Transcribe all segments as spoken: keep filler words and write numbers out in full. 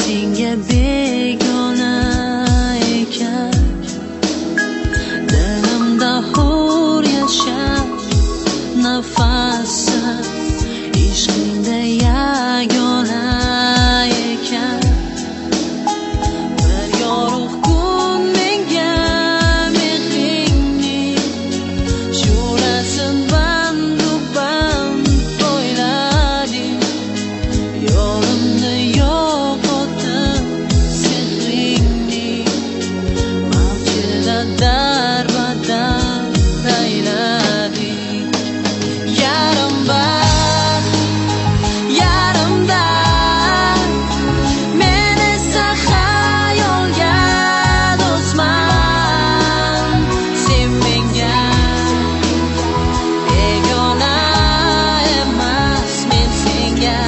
senga begona ekan, dilimda hur yashar nafasim ishqingda yagona ekan. Bir yorug' kun menga mehringning shu'lasin bandu band poylading, yo'limni yo'qotib sehringning mavjida darbadar aylading. Yarim baxt, yarim dard, men esa xayolga do'stman. Sen menga begona emas, men senga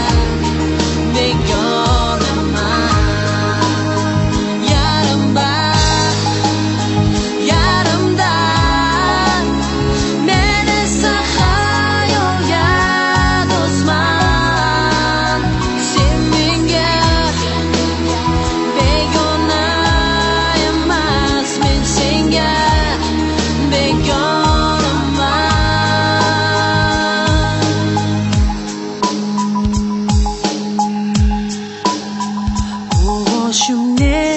begonaman. Yarim baxt, yarim dard, men esa xayolga do'stman. Sen menga begona emas, men senga begonaman. Bu boshimni